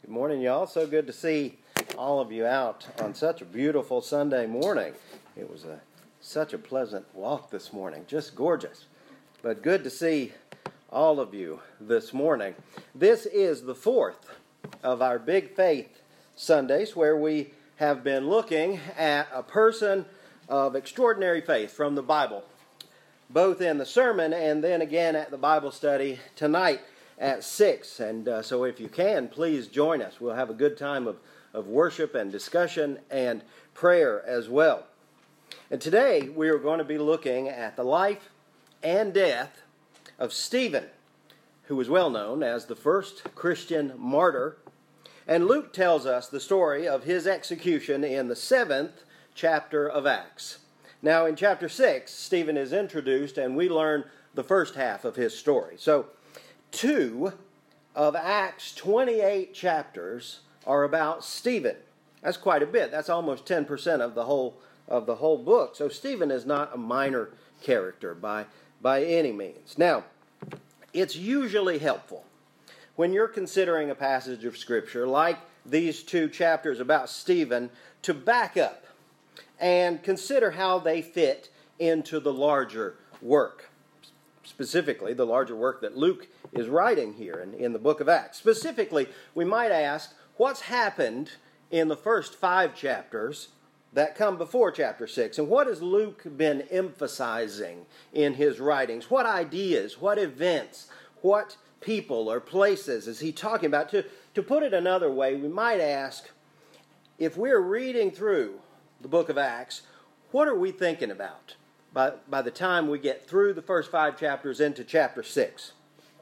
Good morning, y'all. So good to see all of you out on such a beautiful Sunday morning. It was such a pleasant walk this morning, just gorgeous. But good to see all of you this morning. This is the fourth of our Big Faith Sundays, where we have been looking at a person of extraordinary faith from the Bible, both in the sermon and then again at the Bible study tonight at 6. And so if you can, please join us. We'll have a good time of worship and discussion and prayer as well. And today we are going to be looking at the life and death of Stephen, who was well known as the first Christian martyr. And Luke tells us the story of his execution in the 7th chapter of Acts. Now in chapter 6, Stephen is introduced and we learn the first half of his story. So 2 of Acts 28 chapters are about Stephen. That's quite a bit. That's almost 10% of the whole book. So Stephen is not a minor character by any means. Now, it's usually helpful when you're considering a passage of Scripture like these 2 chapters about Stephen to back up and consider how they fit into the larger work. Specifically, the larger work that Luke is writing here in the book of Acts. Specifically, we might ask, what's happened in the first 5 chapters that come before chapter 6? And what has Luke been emphasizing in his writings? What ideas, what events, what people or places is he talking about? To put it another way, we might ask, if we're reading through the book of Acts, what are we thinking about by the time we get through the first 5 chapters into chapter 6?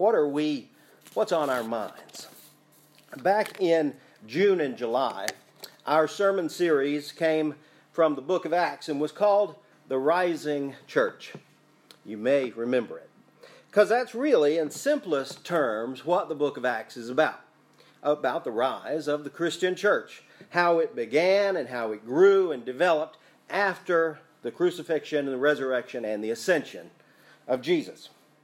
What's on our minds? Back in June and July, our sermon series came from the book of Acts and was called The Rising Church. You may remember it. Because that's really, in simplest terms, what the book of Acts is about the rise of the Christian church, how it began and how it grew and developed after the crucifixion and the resurrection and the ascension of Jesus.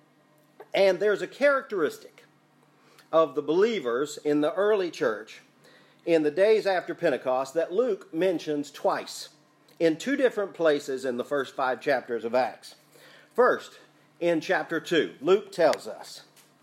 And there's a characteristic of the believers in the early church in the days after Pentecost that Luke mentions twice in 2 different places in the first 5 chapters of Acts. First, in chapter 2, Luke tells us,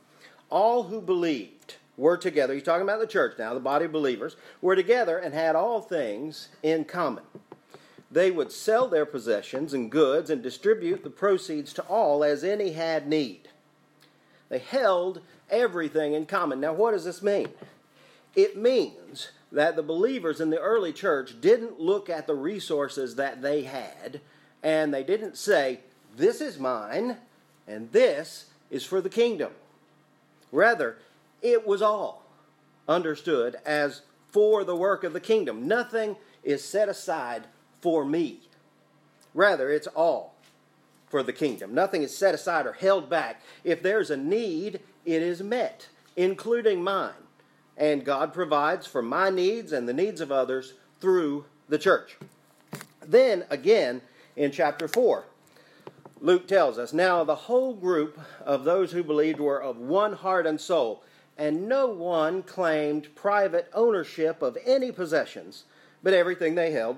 all who believed were together. He's talking about the church now, the body of believers, were together and had all things in common. They would sell their possessions and goods and distribute the proceeds to all as any had need. They held everything in common. Now, what does this mean? It means that the believers in the early church didn't look at the resources that they had, and they didn't say, this is mine, and this is for the kingdom. Rather, it was all understood as for the work of the kingdom. Nothing is set aside for me. Rather, it's all for the kingdom. Nothing is set aside or held back. If there's a need, it is met, including mine. And God provides for my needs and the needs of others through the church. Then, again, in chapter 4, Luke tells us, now the whole group of those who believed were of one heart and soul, and no one claimed private ownership of any possessions, but everything they owned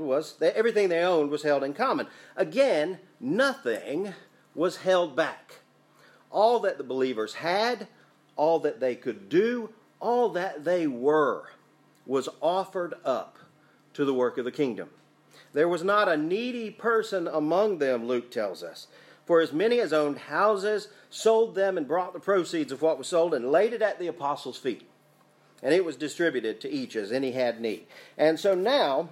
was held in common. Again, nothing was held back. All that the believers had, all that they could do, all that they were, was offered up to the work of the kingdom. There was not a needy person among them, Luke tells us. For as many as owned houses sold them and brought the proceeds of what was sold and laid it at the apostles' feet. And it was distributed to each as any had need. And so now,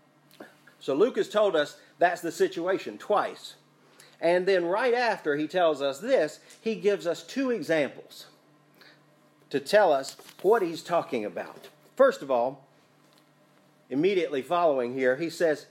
Luke has told us that's the situation twice. And then right after he tells us this, he gives us 2 examples to tell us what he's talking about. First of all, immediately following here, he says,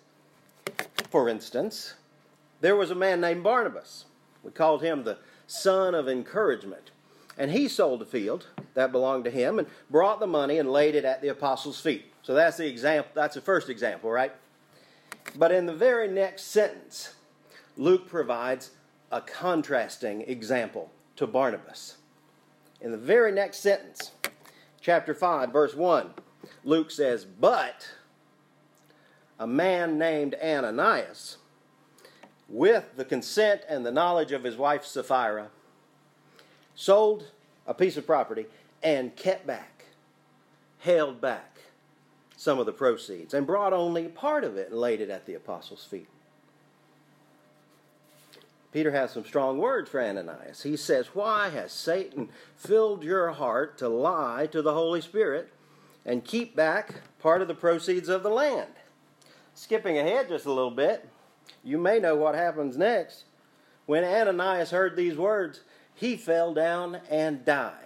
for instance, there was a man named Barnabas. We called him the son of encouragement. And he sold a field that belonged to him and brought the money and laid it at the apostles' feet. So that's the example. That's the first example, right? But in the very next sentence, Luke provides a contrasting example to Barnabas. In the very next sentence, chapter 5, verse 1, Luke says, but a man named Ananias, with the consent and the knowledge of his wife Sapphira, sold a piece of property and held back some of the proceeds, and brought only part of it and laid it at the apostles' feet. Peter has some strong words for Ananias. He says, why has Satan filled your heart to lie to the Holy Spirit and keep back part of the proceeds of the land? Skipping ahead just a little bit, you may know what happens next. When Ananias heard these words, he fell down and died.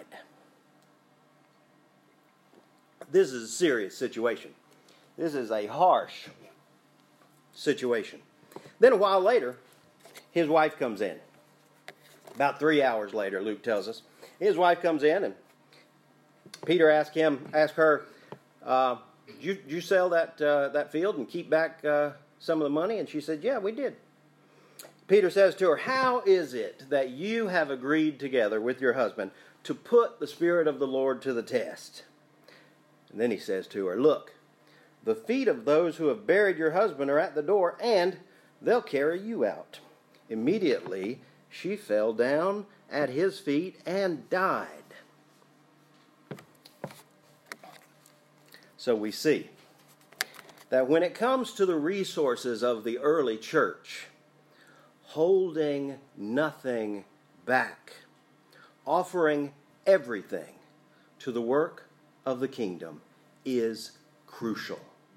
This is a serious situation. This is a harsh situation. Then a while later, his wife comes in. About 3 hours later, Luke tells us. His wife comes in, and Peter asked her, did you sell that field and keep back some of the money? And she said, yeah, we did. Peter says to her, how is it that you have agreed together with your husband to put the Spirit of the Lord to the test? And then he says to her, look, the feet of those who have buried your husband are at the door, and they'll carry you out. Immediately, she fell down at his feet and died. So we see that when it comes to the resources of the early church, holding nothing back, offering everything to the work of the kingdom is crucial.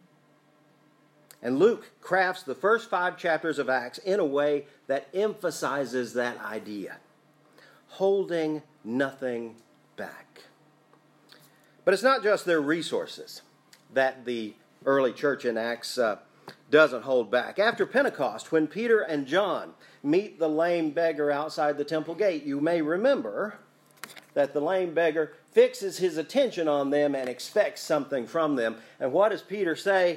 And Luke crafts the first 5 chapters of Acts in a way that emphasizes that idea. Holding nothing back. But it's not just their resources that the early church in Acts doesn't hold back. After Pentecost, when Peter and John meet the lame beggar outside the temple gate, you may remember that the lame beggar fixes his attention on them and expects something from them. And what does Peter say?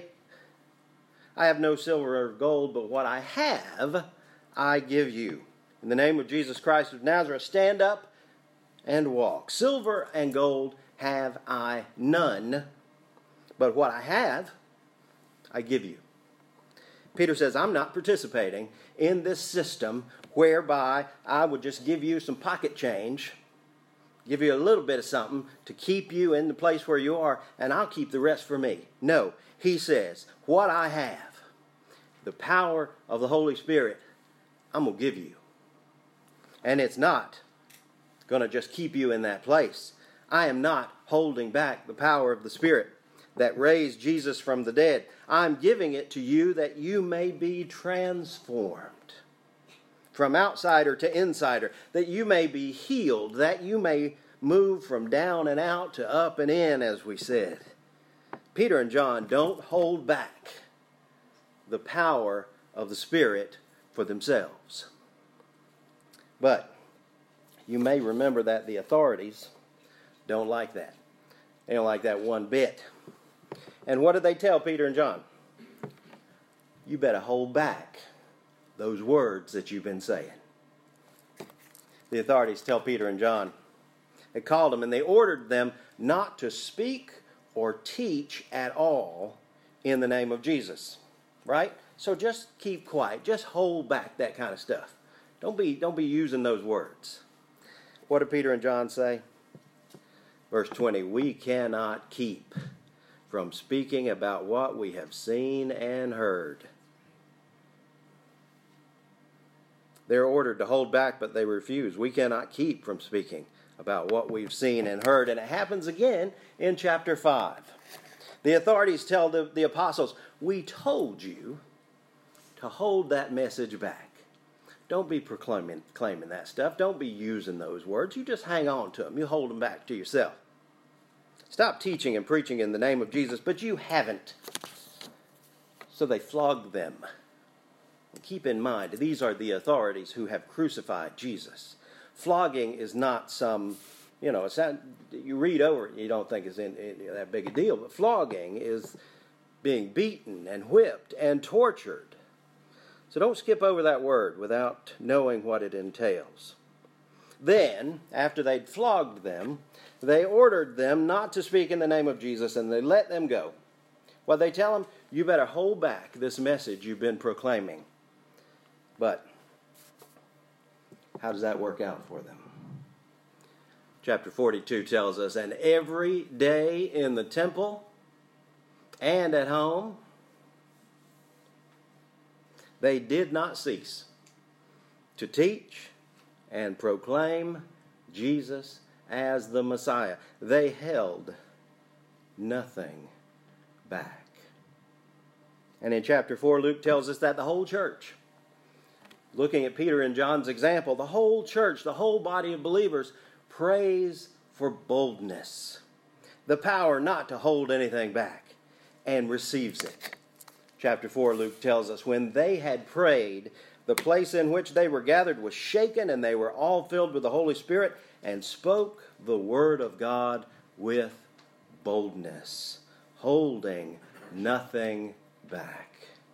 I have no silver or gold, but what I have, I give you. In the name of Jesus Christ of Nazareth, stand up and walk. Silver and gold have I none, but what I have, I give you. Peter says, I'm not participating in this system whereby I would just give you some pocket change, give you a little bit of something to keep you in the place where you are, and I'll keep the rest for me. No, he says, what I have, the power of the Holy Spirit, I'm going to give you. And it's not going to just keep you in that place. I am not holding back the power of the Spirit that raised Jesus from the dead. I'm giving it to you that you may be transformed from outsider to insider, that you may be healed, that you may move from down and out to up and in, as we said. Peter and John don't hold back the power of the Spirit for themselves. But you may remember that the authorities don't like that. They don't like that one bit. And what did they tell Peter and John? You better hold back those words that you've been saying. The authorities tell Peter and John, they called them and they ordered them not to speak or teach at all in the name of Jesus. Right? So just keep quiet. Just hold back that kind of stuff. Don't be using those words. What did Peter and John say? Verse 20, we cannot keep from speaking about what we have seen and heard. They're ordered to hold back, but they refuse. We cannot keep from speaking about what we've seen and heard. And it happens again in chapter 5. The authorities tell the apostles, we told you to hold that message back. Don't be claiming that stuff. Don't be using those words. You just hang on to them. You hold them back to yourself. Stop teaching and preaching in the name of Jesus, but you haven't. So they flogged them. Keep in mind, these are the authorities who have crucified Jesus. Flogging is not some, it's not, you read over it, you don't think it's that big a deal, but flogging is being beaten and whipped and tortured. So don't skip over that word without knowing what it entails. Then, after they'd flogged them, They ordered them not to speak in the name of Jesus, and they let them go. Well, they tell them, you better hold back this message you've been proclaiming. But how does that work out for them? Chapter 42 tells us, and every day in the temple and at home, they did not cease to teach and proclaim Jesus as the Messiah. They held nothing back. And in chapter 4, Luke tells us that the whole church, looking at Peter and John's example, the whole church, the whole body of believers, prays for boldness, the power not to hold anything back, and receives it. Chapter 4, Luke tells us, when they had prayed, the place in which they were gathered was shaken, and they were all filled with the Holy Spirit, and spoke the word of God with boldness, holding nothing back.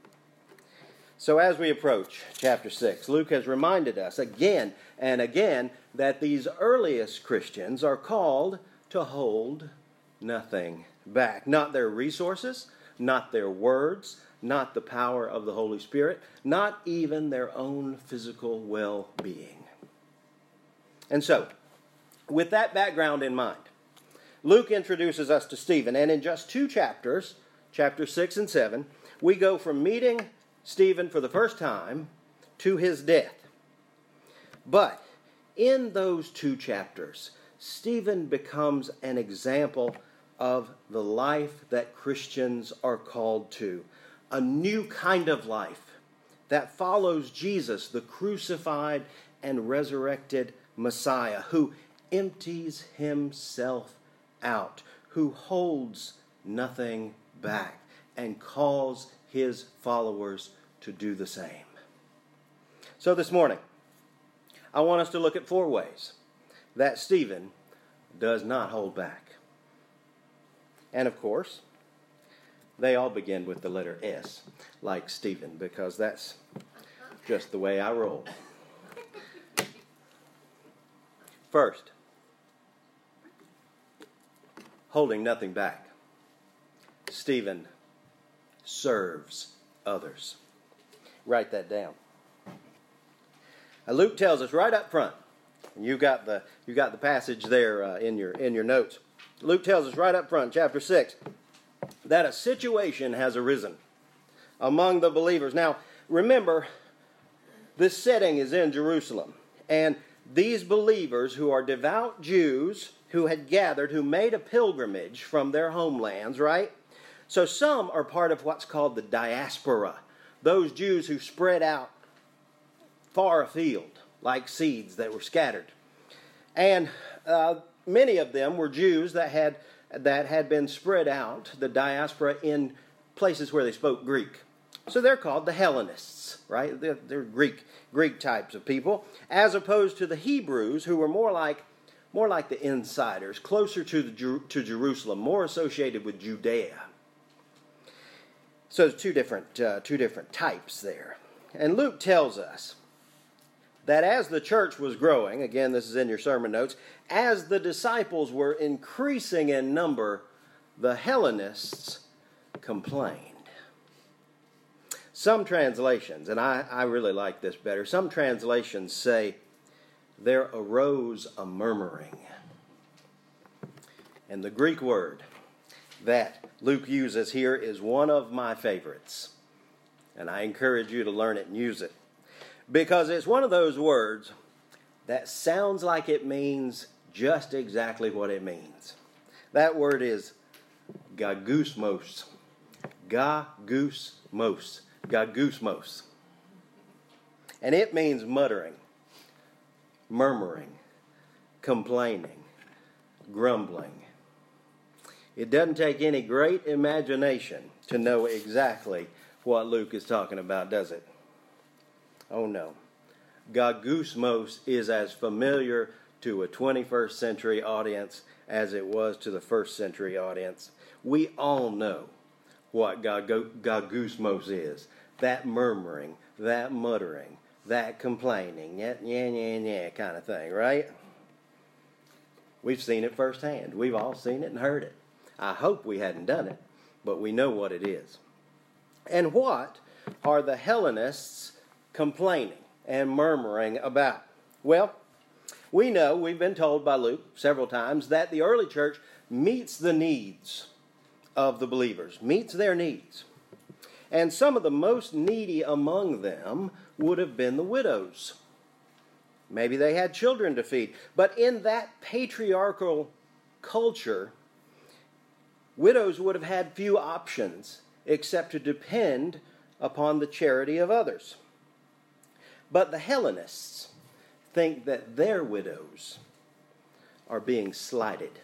So as we approach chapter 6, Luke has reminded us again and again that these earliest Christians are called to hold nothing back. Not their resources, not their words, not the power of the Holy Spirit, not even their own physical well-being. And so, with that background in mind, Luke introduces us to Stephen, and in just 2 chapters, chapters 6 and 7, we go from meeting Stephen for the first time to his death. But in those 2 chapters, Stephen becomes an example of the life that Christians are called to. A new kind of life that follows Jesus, the crucified and resurrected Messiah, who empties himself out, who holds nothing back, and calls his followers to do the same. So this morning, I want us to look at 4 ways that Stephen does not hold back. And of course, they all begin with the letter S, like Stephen, because that's just the way I roll. First, holding nothing back. Stephen serves others. Write that down. Now, Luke tells us right up front, and you got the passage there in your notes. Luke tells us right up front, chapter 6, that a situation has arisen among the believers. Now, remember, this setting is in Jerusalem, and these believers who are devout Jews who had gathered, who made a pilgrimage from their homelands, right? So some are part of what's called the diaspora, those Jews who spread out far afield like seeds that were scattered. And many of them were Jews that had been spread out, the diaspora, in places where they spoke Greek. So they're called the Hellenists, right? They're Greek types of people, as opposed to the Hebrews, who were more like the insiders, closer to Jerusalem, more associated with Judea. So there's two different types there. And Luke tells us that as the church was growing, again, this is in your sermon notes, as the disciples were increasing in number, the Hellenists complained. Some translations, and I really like this better, some translations say, there arose a murmuring. And the Greek word that Luke uses here is one of my favorites. And I encourage you to learn it and use it. Because it's one of those words that sounds like it means just exactly what it means. That word is gagusmos. Gagusmos. Gagusmos. And it means muttering, murmuring, complaining, grumbling. It doesn't take any great imagination to know exactly what Luke is talking about, does it? Oh no. Gagusmos is as familiar to a 21st century audience as it was to the first century audience. We all know what gagusmos is. That murmuring, that muttering, that complaining, yeah kind of thing, right? We've seen it firsthand. We've all seen it and heard it. I hope we hadn't done it, but we know what it is. And what are the Hellenists complaining and murmuring about? Well, we know, we've been told by Luke several times, that the early church meets the needs of the believers, meets their needs. And some of the most needy among them would have been the widows. Maybe they had children to feed. But in that patriarchal culture, widows would have had few options except to depend upon the charity of others. But the Hellenists think that their widows are being slighted.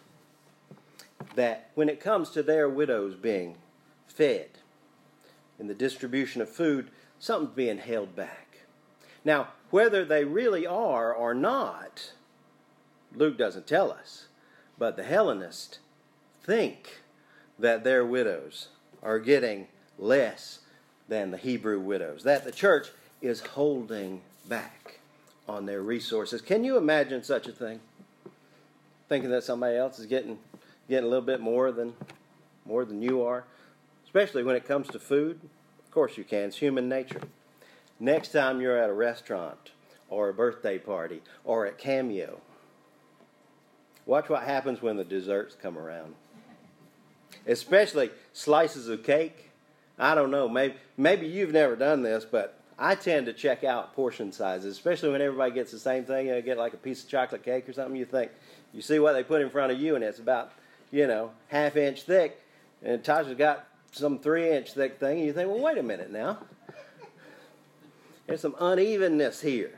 That when it comes to their widows being fed, in the distribution of food, something's being held back. Now, whether they really are or not, Luke doesn't tell us. But the Hellenists think that their widows are getting less than the Hebrew widows, that the church is holding back on their resources. Can you imagine such a thing? Thinking that somebody else is getting a little bit more than you are, especially when it comes to food. Of course you can. It's human nature. Next time you're at a restaurant or a birthday party or at Cameo, watch what happens when the desserts come around. Especially slices of cake. I don't know, maybe you've never done this, but I tend to check out portion sizes, especially when everybody gets the same thing. You get like a piece of chocolate cake or something, you see what they put in front of you, and it's about, half-inch thick, and Tasha's got some 3-inch thick thing, and you think, well, wait a minute now. There's some unevenness here.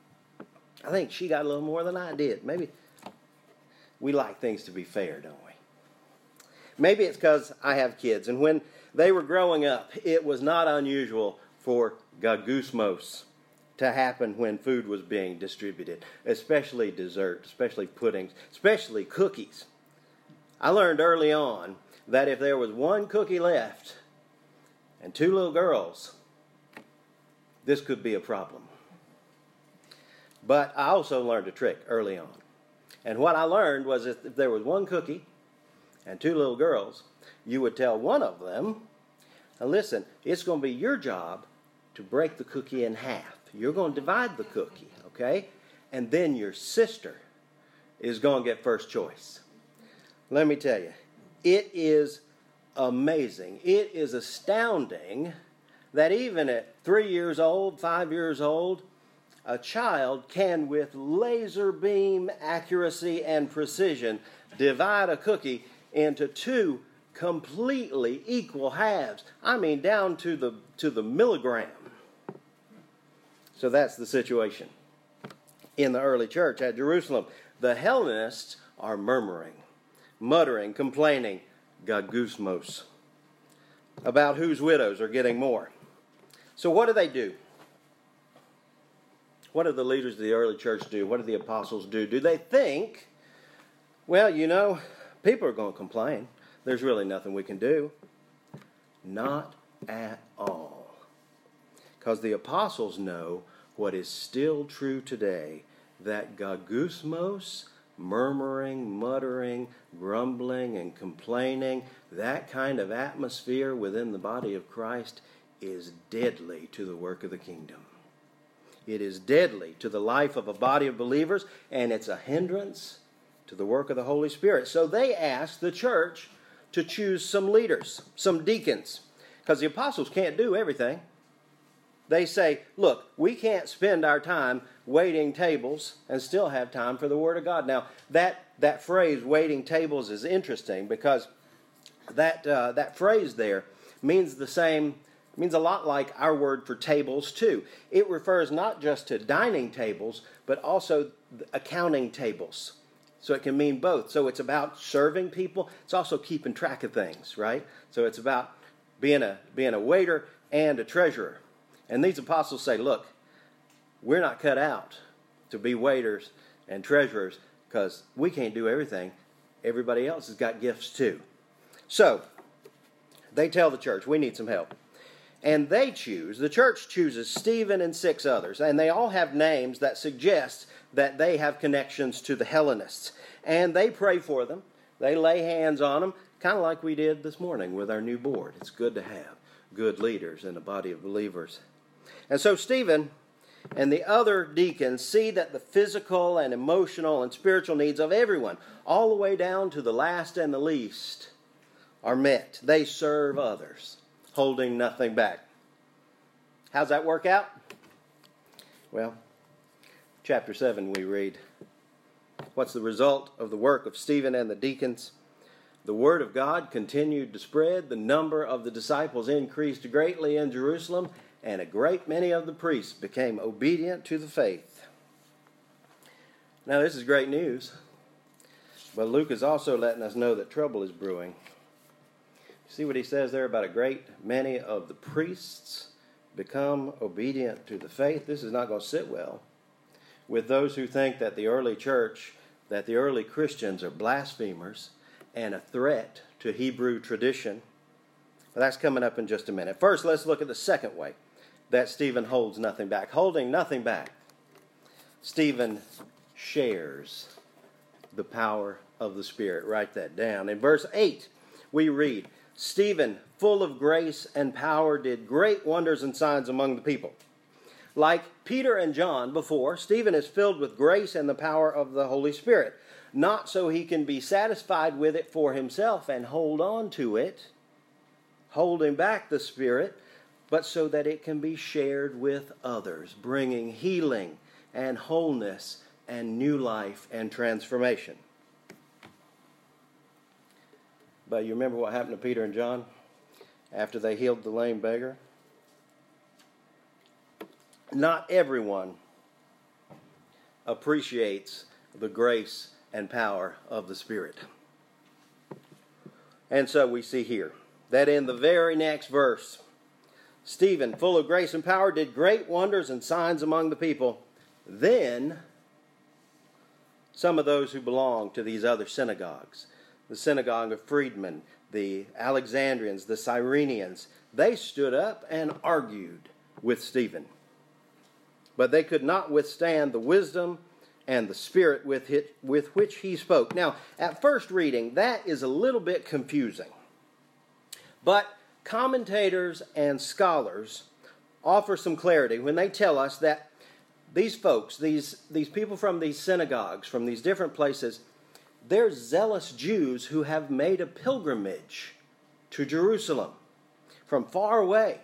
I think she got a little more than I did. Maybe we like things to be fair, don't we? Maybe it's because I have kids, and when they were growing up, it was not unusual for gagusmos to happen when food was being distributed, especially dessert, especially puddings, especially cookies. I learned early on that if there was one cookie left and 2 little girls, this could be a problem. But I also learned a trick early on. And what I learned was if there was one cookie and 2 little girls, you would tell one of them, now listen, it's going to be your job to break the cookie in half. You're going to divide the cookie, okay? And then your sister is going to get first choice. Let me tell you, it is amazing. It is astounding that even at 3 years old, 5 years old, a child can, with laser beam accuracy and precision, divide a cookie into 2 completely equal halves. I mean, down to the milligram. So that's the situation in the early church at Jerusalem. The Hellenists are murmuring, muttering, complaining, gagusmos, about whose widows are getting more. So what do? What do the leaders of the early church do? What do the apostles do? Do they think, well, people are going to complain. There's really nothing we can do? Not at all. Because the apostles know what is still true today, that gagusmos, murmuring, muttering, grumbling, and complaining, that kind of atmosphere within the body of Christ is deadly to the work of the kingdom. It is deadly to the life of a body of believers, and it's a hindrance to the work of the Holy Spirit. So they asked the church to choose some leaders, some deacons, because the apostles can't do everything. They say, look, we can't spend our time waiting tables and still have time for the Word of God. Now, that phrase, waiting tables, is interesting because that phrase there means a lot like our word for tables too. It refers not just to dining tables, but also accounting tables. So it can mean both. So it's about serving people. It's also keeping track of things, right? So it's about being a waiter and a treasurer. And these apostles say, look, we're not cut out to be waiters and treasurers because we can't do everything. Everybody else has got gifts too. So they tell the church, we need some help. And the church chooses Stephen and 6 others, and they all have names that suggest that they have connections to the Hellenists. and they pray for them. They lay hands on them, kind of like we did this morning with our new board. It's good to have good leaders in a body of believers. And so Stephen and the other deacons see that the physical and emotional and spiritual needs of everyone, all the way down to the last and the least, are met. They serve others, holding nothing back. How's that work out? Well, chapter 7 we read, what's the result of the work of Stephen and the deacons? The word of God continued to spread. The number of the disciples increased greatly in Jerusalem, and a great many of the priests became obedient to the faith. Now, this is great news, but Luke is also letting us know that trouble is brewing. See what he says there about a great many of the priests become obedient to the faith? This is not going to sit well with those who think that the early church, that the early Christians are blasphemers and a threat to Hebrew tradition. Well, that's coming up in just a minute. First, let's look at the second way that Stephen holds nothing back. Holding nothing back, Stephen shares the power of the Spirit. Write that down. In verse 8, we read, Stephen, full of grace and power, did great wonders and signs among the people. Like Peter and John before, Stephen is filled with grace and the power of the Holy Spirit. Not so he can be satisfied with it for himself and hold on to it, holding back the Spirit, but so that it can be shared with others, bringing healing and wholeness and new life and transformation. But you remember what happened to Peter and John after they healed the lame beggar? Not everyone appreciates the grace and power of the Spirit. And so we see here that in the very next verse, Stephen, full of grace and power, did great wonders and signs among the people. Then some of those who belonged to these other synagogues, the synagogue of freedmen, the Alexandrians, the Cyrenians, they stood up and argued with Stephen. But they could not withstand the wisdom and the spirit with which he spoke. Now, at first reading, that is a little bit confusing. But commentators and scholars offer some clarity when they tell us that these folks, these people from these synagogues, from these different places, they're zealous Jews who have made a pilgrimage to Jerusalem from far away.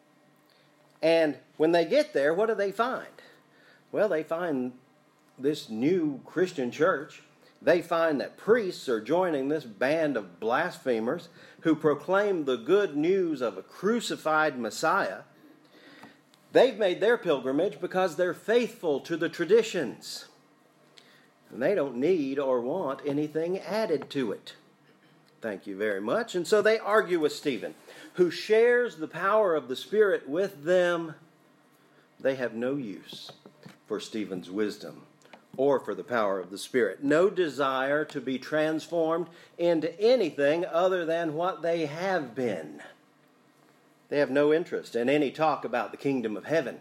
And when they get there, what do they find? Well, they find this new Christian church. They find that priests are joining this band of blasphemers who proclaim the good news of a crucified Messiah. They've made their pilgrimage because they're faithful to the traditions. And they don't need or want anything added to it. Thank you very much. And so they argue with Stephen, who shares the power of the Spirit with them. They have no use for Stephen's wisdom or for the power of the Spirit. No desire to be transformed into anything other than what they have been. They have no interest in any talk about the kingdom of heaven.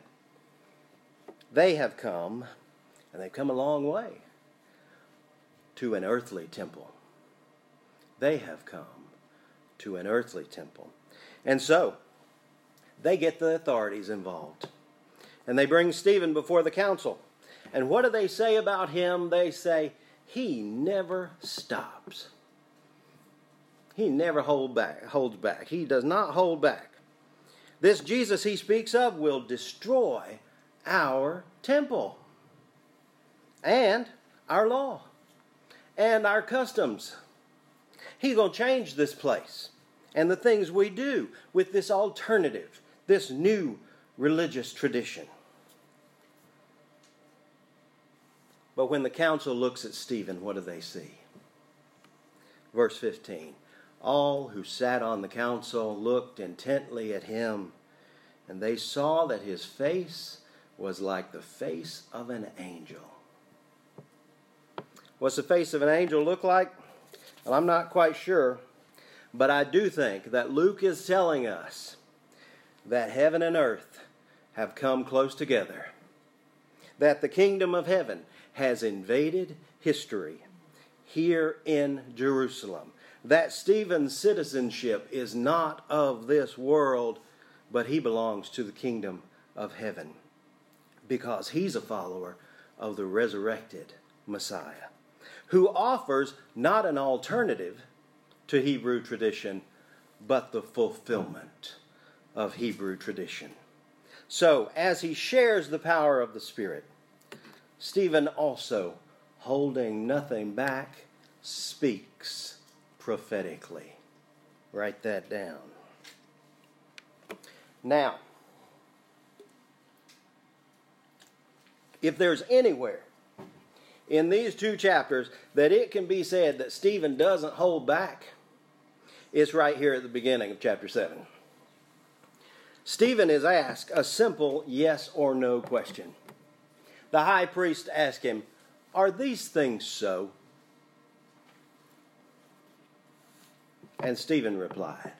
They have come, and they've come a long way, to an earthly temple. They have come to an earthly temple. And so, they get the authorities involved. And they bring Stephen before the council. And what do they say about him? They say, he never stops. He never holds back. He does not hold back. This Jesus he speaks of will destroy our temple and our law and our customs. He's going to change this place and the things we do with this alternative, this new religious tradition. But when the council looks at Stephen, what do they see? Verse 15. All who sat on the council looked intently at him, and they saw that his face was like the face of an angel. What's the face of an angel look like? Well, I'm not quite sure, but I do think that Luke is telling us that heaven and earth have come close together, that the kingdom of heaven has invaded history. here in Jerusalem. That Stephen's citizenship is not of this world, but he belongs to the kingdom of heaven because he's a follower of the resurrected Messiah, who offers not an alternative to Hebrew tradition, but the fulfillment of Hebrew tradition. So, as he shares the power of the Spirit, Stephen also, holding nothing back, speaks prophetically. Write that down. Now, if there's anywhere in these two chapters that it can be said that Stephen doesn't hold back, it's right here at the beginning of chapter 7. Stephen is asked a simple yes or no question. The high priest asked him, "Are these things so?" And Stephen replied.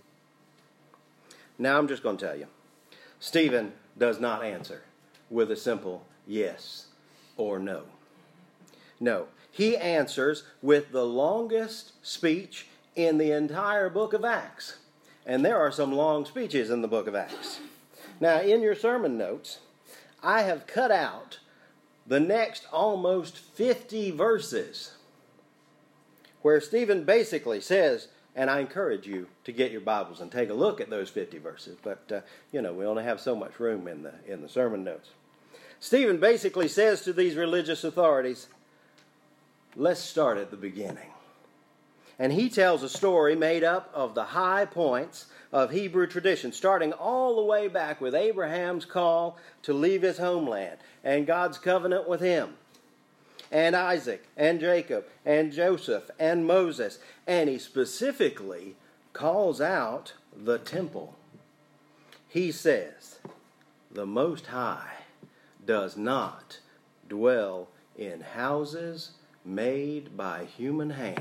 Now I'm just going to tell you, Stephen does not answer with a simple yes or no. No, he answers with the longest speech in the entire book of Acts. And there are some long speeches in the book of Acts. Now, in your sermon notes, I have cut out the next almost 50 verses where Stephen basically says, and I encourage you to get your Bibles and take a look at those 50 verses, but we only have so much room in the sermon notes. Stephen basically says to these religious authorities, let's start at the beginning. And he tells a story made up of the high points of Hebrew tradition, starting all the way back with Abraham's call to leave his homeland and God's covenant with him, and Isaac and Jacob and Joseph and Moses. And he specifically calls out the temple. He says, the Most High does not dwell in houses made by human hands.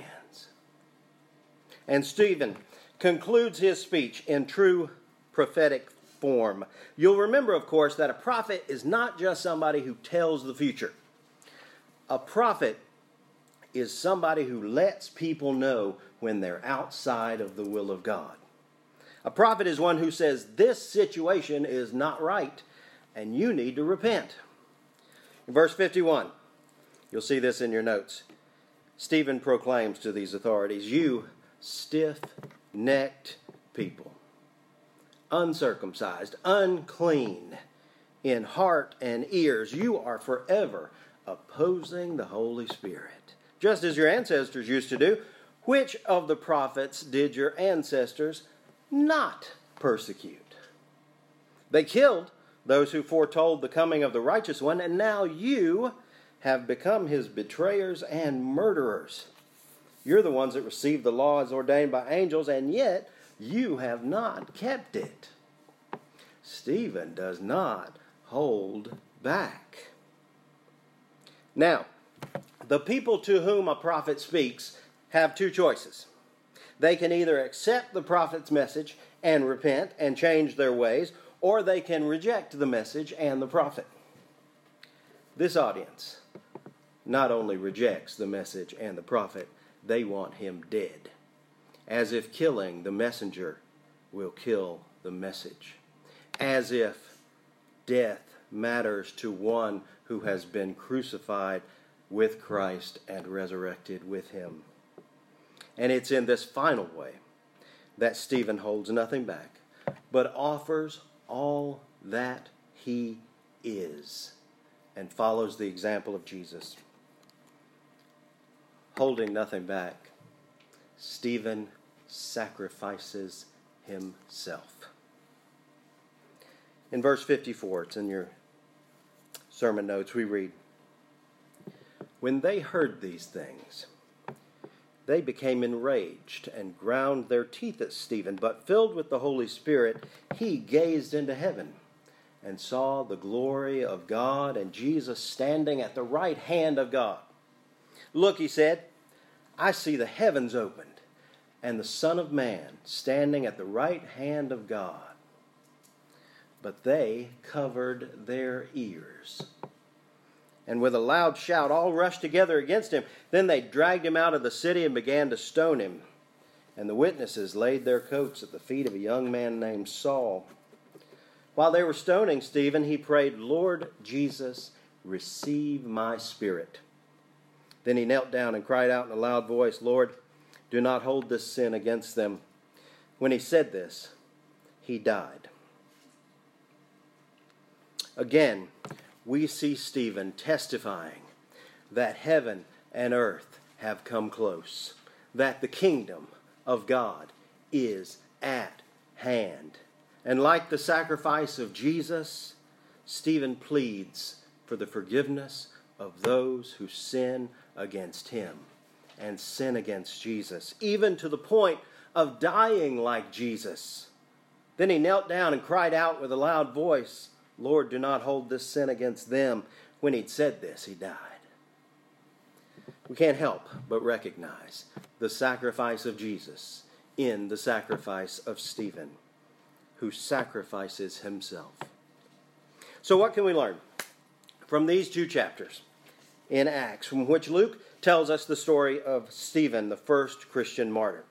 And Stephen concludes his speech in true prophetic form. You'll remember, of course, that a prophet is not just somebody who tells the future. A prophet is somebody who lets people know when they're outside of the will of God. A prophet is one who says, this situation is not right, and you need to repent. In verse 51, you'll see this in your notes. Stephen proclaims to these authorities, you stiff-necked people, uncircumcised, unclean in heart and ears, you are forever opposing the Holy Spirit, just as your ancestors used to do. Which of the prophets did your ancestors not persecute? They killed those who foretold the coming of the righteous one, and now you have become his betrayers and murderers. You're the ones that received the law as ordained by angels, and yet you have not kept it. Stephen does not hold back. Now, the people to whom a prophet speaks have two choices. They can either accept the prophet's message and repent and change their ways, or they can reject the message and the prophet. This audience not only rejects the message and the prophet, they want him dead, as if killing the messenger will kill the message, as if death matters to one who has been crucified with Christ and resurrected with him. And it's in this final way that Stephen holds nothing back, but offers all that he is and follows the example of Jesus. Holding nothing back, Stephen sacrifices himself. In verse 54, it's in your sermon notes, we read, when they heard these things, they became enraged and ground their teeth at Stephen, but filled with the Holy Spirit, he gazed into heaven and saw the glory of God and Jesus standing at the right hand of God. Look, he said, I see the heavens opened and the Son of Man standing at the right hand of God. But they covered their ears and with a loud shout all rushed together against him. Then they dragged him out of the city and began to stone him. And the witnesses laid their coats at the feet of a young man named Saul. While they were stoning Stephen, he prayed, "Lord Jesus, receive my spirit." Then he knelt down and cried out in a loud voice, "Lord, do not hold this sin against them." When he said this, he died. Again, we see Stephen testifying that heaven and earth have come close, that the kingdom of God is at hand. And like the sacrifice of Jesus, Stephen pleads for the forgiveness of those who sin against him and sin against Jesus, even to the point of dying like Jesus. Then he knelt down and cried out with a loud voice, "Lord, do not hold this sin against them." When he'd said this, he died. We can't help but recognize the sacrifice of Jesus in the sacrifice of Stephen, who sacrifices himself. So what can we learn from these two chapters in Acts, from which Luke tells us the story of Stephen, the first Christian martyr?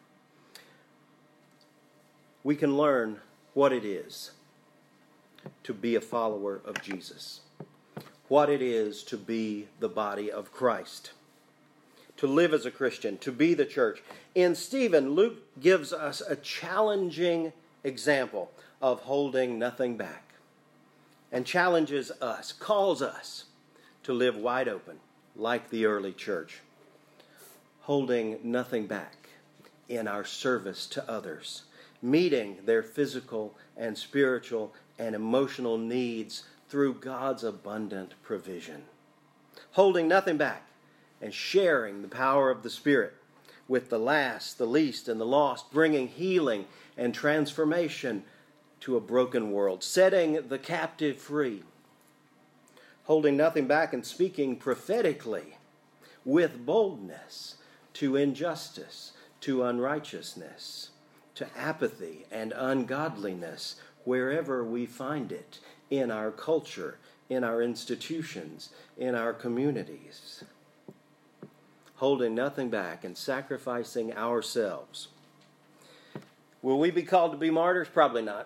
We can learn what it is to be a follower of Jesus, what it is to be the body of Christ, to live as a Christian, to be the church. In Stephen, Luke gives us a challenging example of holding nothing back, and challenges us, calls us to live wide open like the early church, holding nothing back in our service to others, meeting their physical and spiritual and emotional needs through God's abundant provision, holding nothing back and sharing the power of the Spirit with the last, the least, and the lost, bringing healing and transformation to a broken world, setting the captive free, holding nothing back and speaking prophetically with boldness to injustice, to unrighteousness, to apathy and ungodliness wherever we find it, in our culture, in our institutions, in our communities. Holding nothing back and sacrificing ourselves. Will we be called to be martyrs? Probably not.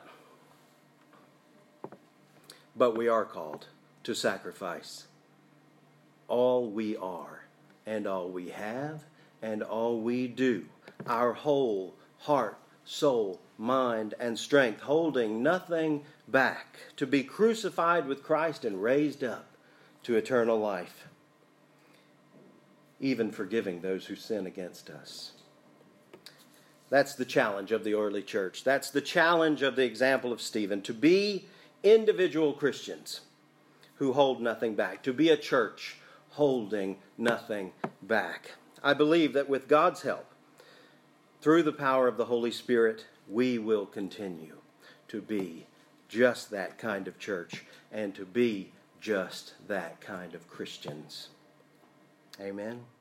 But we are called to sacrifice all we are and all we have and all we do, our whole heart, soul, mind, and strength, holding nothing back, to be crucified with Christ and raised up to eternal life, even forgiving those who sin against us. That's the challenge of the early church. That's the challenge of the example of Stephen, to be individual Christians who hold nothing back, to be a church holding nothing back. I believe that with God's help, through the power of the Holy Spirit, we will continue to be just that kind of church and to be just that kind of Christians. Amen.